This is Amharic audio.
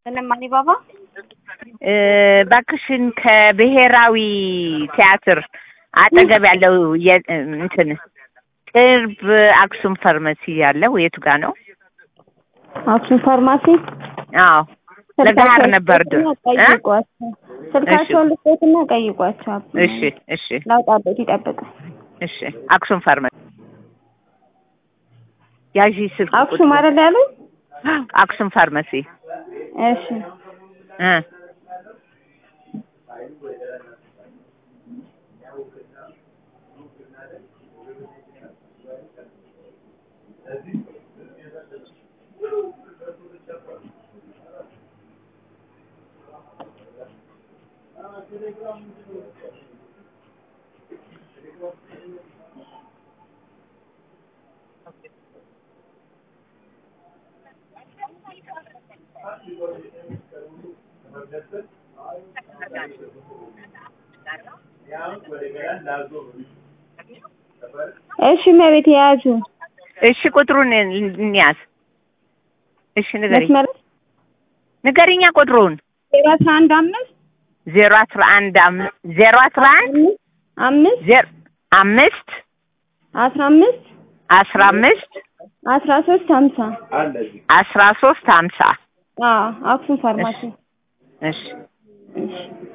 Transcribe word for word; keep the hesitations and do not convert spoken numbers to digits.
ለማኒ ባባ ባክሽን ከብሔራዊ ቲያትር አጠገብ ያለው እንትን ቅርብ አክሱም ፋርማሲ ያለው የቱ ጋር ነው? አክሱም ፋርማሲ? አዎ ለጋር ነበር ደ ስልካቸውን ልትወስና ጠይቋቸው። እሺ እሺ ላውጣበት ይጠብቅ። እሺ አክሱም ፋርማሲ ያጂ ስልክ አክሱም አይደል ያለው? አክሱም ፋርማሲ እሺ እ እሺ መቤት ያዙ። እሺ ቁጥሩን እንያዝ። እሺ ንገሪ ንገሪኛ ቁጥሩን ዜሮ አስራ አንድ አምስት ዜሮ አስራ አንድ ዜሮ አስራ አንድ አምስት አምስት አስራ አምስት አስራ አምስት አስራ ሶስት ሀምሳ አስራ ሶስት ሀምሳ አዎ አክሱም ፋርማሲ። እሺ እሺ